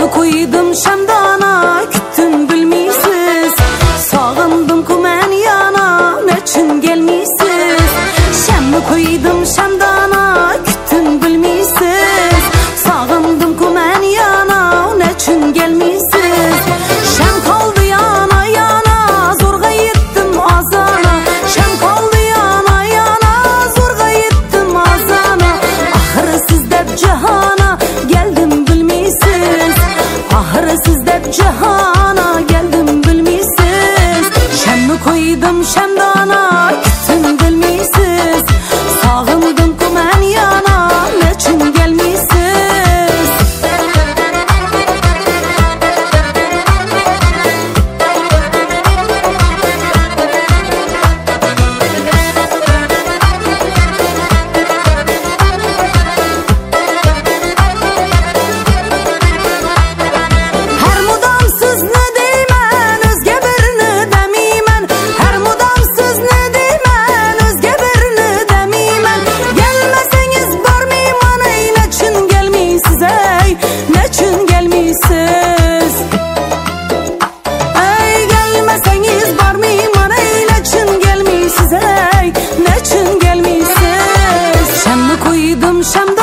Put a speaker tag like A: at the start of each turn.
A: koydum şamdana, küttüm bilmisiz. Sağındım ku men yana, neçin gelmisiz. Şamni koydum şamdana, küttüm bilmisiz. Sağındım ku men yana, neçin gelmisiz. Şam kaldı yana yana, zorga yettim azana. Şam kaldı yana yana, zorga yettim azana. Ahırı siz dep cihana geldim bilmisiz. Ahırı siz dep cihana geldim bilmisiz. Şamni koydum şamdana, küttüm bilmisiz. Sağındım ku men yana, neçin gelmisiz. Şamda